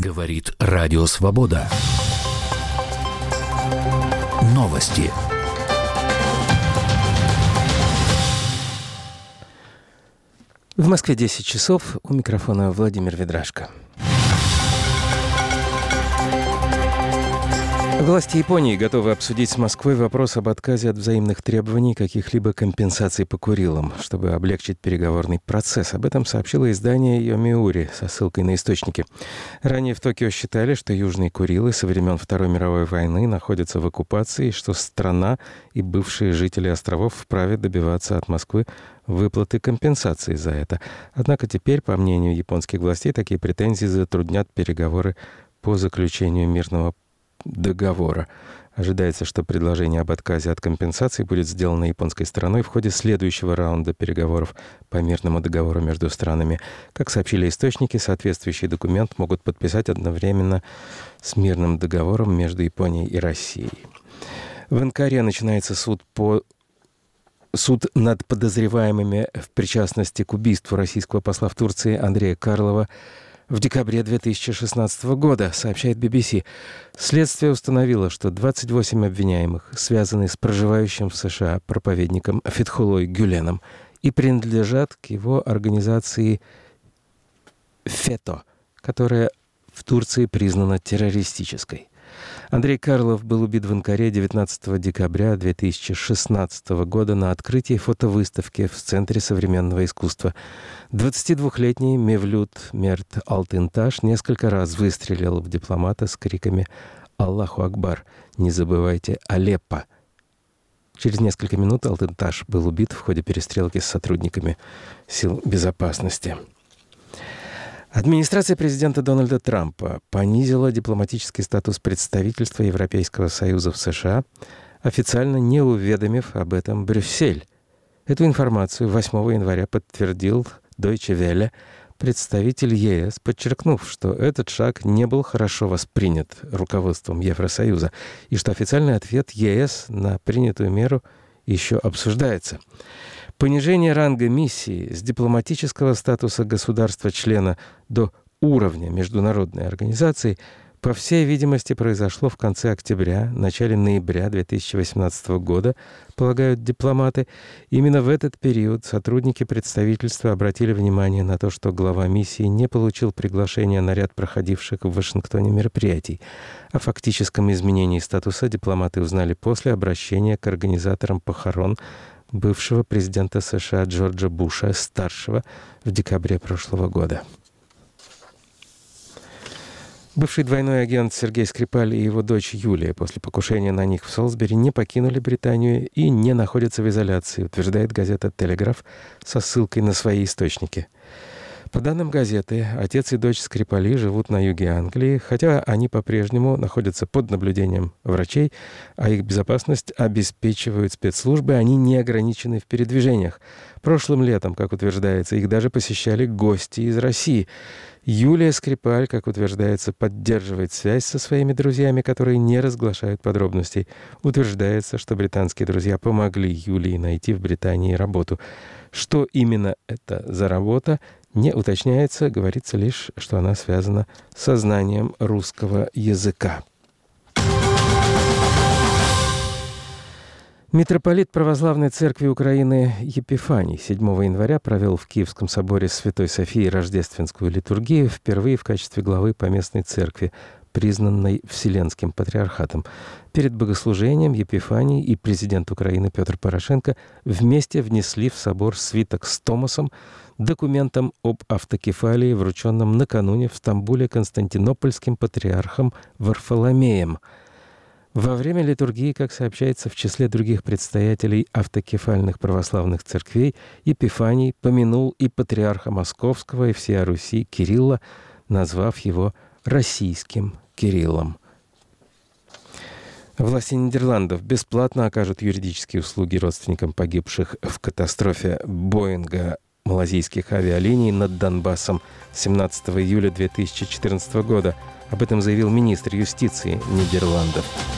Говорит Радио Свобода. Новости. В Москве 10 часов. У микрофона Владимир Ведрашко. Власти Японии готовы обсудить с Москвой вопрос об отказе от взаимных требований каких-либо компенсаций по Курилам, чтобы облегчить переговорный процесс. Об этом сообщило издание Йомиури со ссылкой на источники. Ранее в Токио считали, что Южные Курилы со времен Второй мировой войны находятся в оккупации, и что страна и бывшие жители островов вправе добиваться от Москвы выплаты компенсации за это. Однако теперь, по мнению японских властей, такие претензии затруднят переговоры по заключению мирного договора. Ожидается, что предложение об отказе от компенсации будет сделано японской стороной в ходе следующего раунда переговоров по мирному договору между странами. Как сообщили источники, соответствующий документ могут подписать одновременно с мирным договором между Японией и Россией. В Анкаре начинается суд над подозреваемыми в причастности к убийству российского посла в Турции Андрея Карлова в декабре 2016 года, сообщает BBC. Следствие установило, что 28 обвиняемых связаны с проживающим в США проповедником Фетхулой Гюленом и принадлежат к его организации ФЕТО, которая в Турции признана террористической. Андрей Карлов был убит в Анкаре 19 декабря 2016 года на открытии фотовыставки в Центре современного искусства. 22-летний Мевлют Мерт Алтынташ несколько раз выстрелил в дипломата с криками «Аллаху Акбар! Не забывайте Алеппо!». Через несколько минут Алтынташ был убит в ходе перестрелки с сотрудниками сил безопасности. Администрация президента Дональда Трампа понизила дипломатический статус представительства Европейского Союза в США, официально не уведомив об этом Брюссель. Эту информацию 8 января подтвердил Deutsche Welle представитель ЕС, подчеркнув, что этот шаг не был хорошо воспринят руководством Евросоюза и что официальный ответ ЕС на принятую меру еще обсуждается. Понижение ранга миссии с дипломатического статуса государства-члена до уровня международной организации, по всей видимости, произошло в конце октября, начале ноября 2018 года, полагают дипломаты. Именно в этот период сотрудники представительства обратили внимание на то, что глава миссии не получил приглашения на ряд проходивших в Вашингтоне мероприятий. О фактическом изменении статуса дипломаты узнали после обращения к организаторам похорон бывшего президента США Джорджа Буша-старшего в декабре прошлого года. Бывший двойной агент Сергей Скрипаль и его дочь Юлия после покушения на них в Солсбери не покинули Британию и не находятся в изоляции, утверждает газета «Телеграф» со ссылкой на свои источники. По данным газеты, отец и дочь Скрипали живут на юге Англии, хотя они по-прежнему находятся под наблюдением врачей, а их безопасность обеспечивают спецслужбы, они не ограничены в передвижениях. Прошлым летом, как утверждается, их даже посещали гости из России. Юлия Скрипаль, как утверждается, поддерживает связь со своими друзьями, которые не разглашают подробностей. Утверждается, что британские друзья помогли Юлии найти в Британии работу. Что именно это за работа, не уточняется, говорится лишь, что она связана со знанием русского языка. Митрополит Православной Церкви Украины Епифаний 7 января провел в Киевском соборе Святой Софии рождественскую литургию впервые в качестве главы поместной церкви, признанной Вселенским Патриархатом. Перед богослужением Епифаний и президент Украины Петр Порошенко вместе внесли в собор свиток с Томосом, документом об автокефалии, врученном накануне в Стамбуле Константинопольским патриархом Варфоломеем. Во время литургии, как сообщается, в числе других предстоятелей автокефальных православных церквей, Епифаний помянул и патриарха Московского и всея Руси Кирилла, назвав его российским Кириллом. Власти Нидерландов бесплатно окажут юридические услуги родственникам погибших в катастрофе Боинга малазийских авиалиний над Донбассом 17 июля 2014 года. Об этом заявил министр юстиции Нидерландов.